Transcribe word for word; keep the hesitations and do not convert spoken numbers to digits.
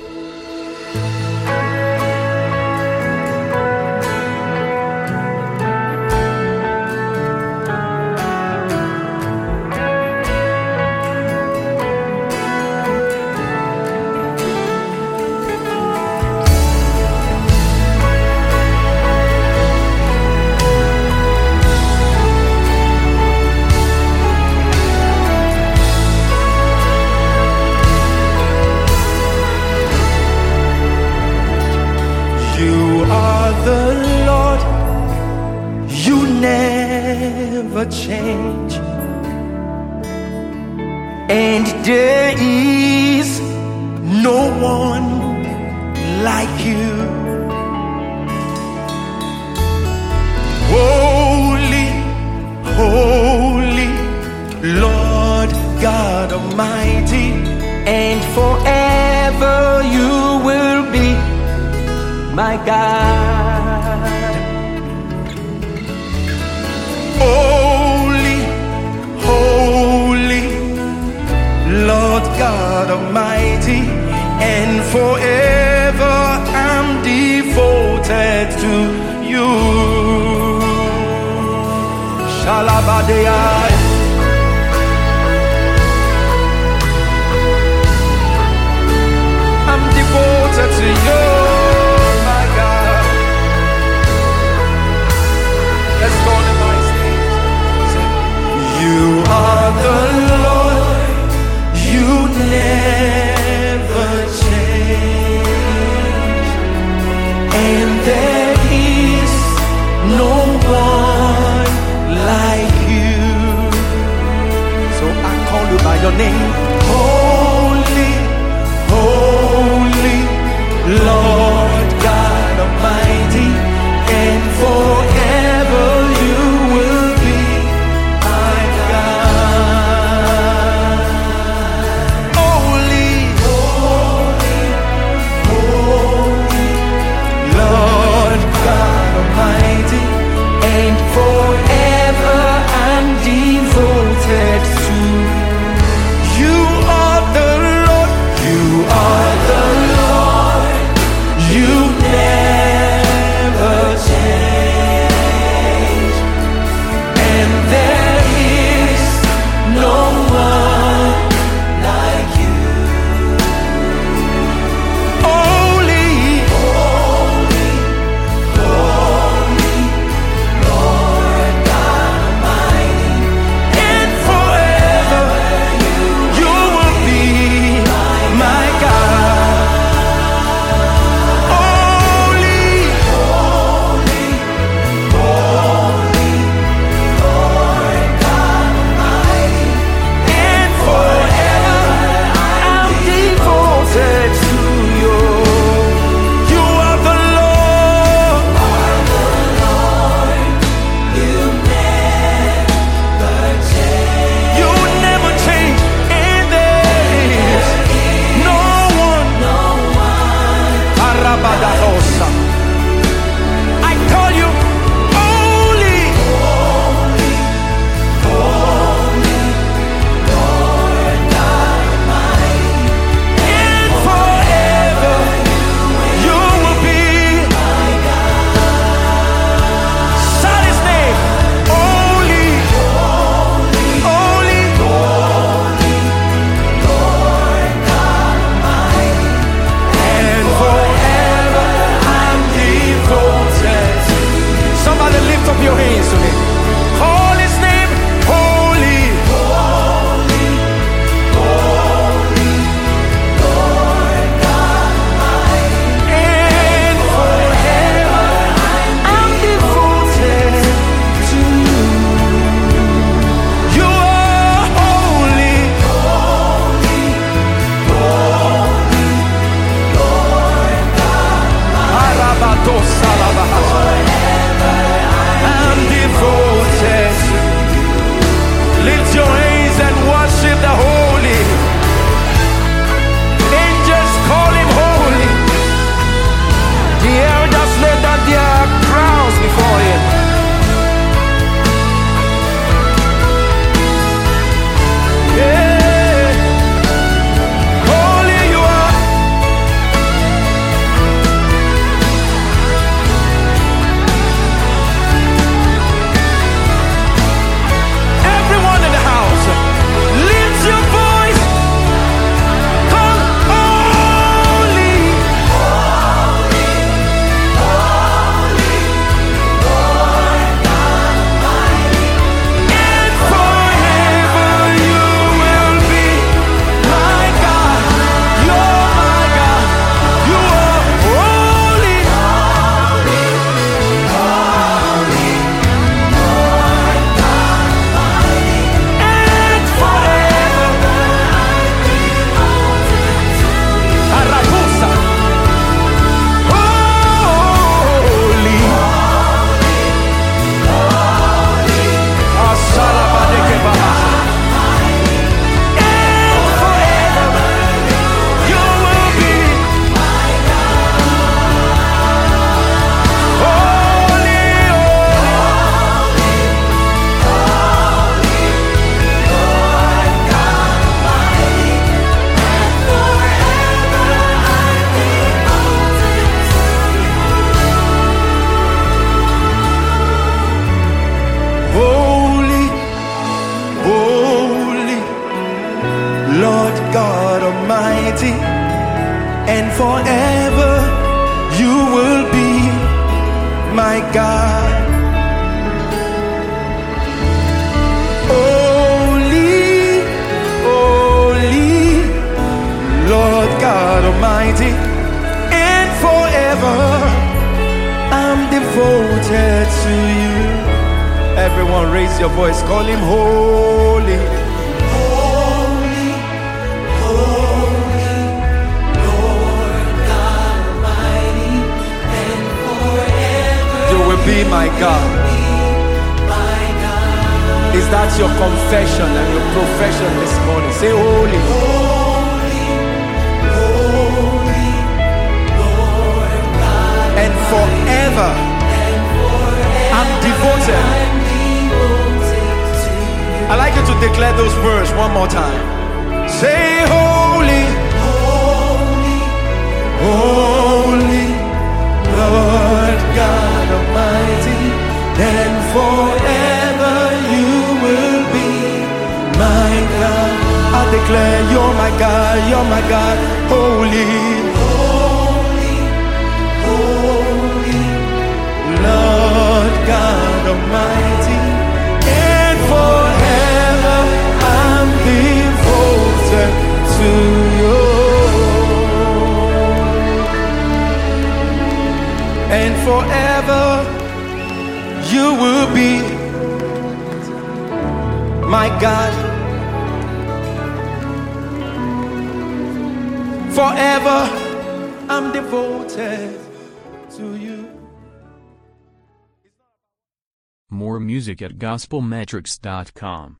The Lord, you never change, and there is no one like you. Holy, holy, Lord God Almighty, and forever you will be my God. Holy, holy, Lord God Almighty, and forever I'm devoted to you. Shalabadea. I'm devoted to you. You are the Lord, you never change, and there is no one like you. So I call you by your name. Holy, holy, Lord God Almighty, and forever you will be my God. Holy, holy, holy, Lord God Almighty, and forever I'm devoted to you. Are the Lord, you are the Lord, you never change. Lord God Almighty, and forever you will be my God. Holy, holy, Lord God Almighty, and forever I'm devoted to you. Everyone raise your voice, call him holy. Holy, holy, Lord God Almighty, and forever You will be my God. my God. Is that your confession and your profession this morning? Say holy. Holy, holy, Lord God And forever and forever I'm devoted. I'm devoted to you. I'd like you to declare those words one more time. Say holy, Holy, holy, Lord God Almighty, and forever you will be my God. I declare you're my God, you're my God, holy, holy, holy, Lord God Almighty, and forever I'm devoted to you. And forever you will be my God. Forever I'm devoted to you. More music at gospel metrics dot com.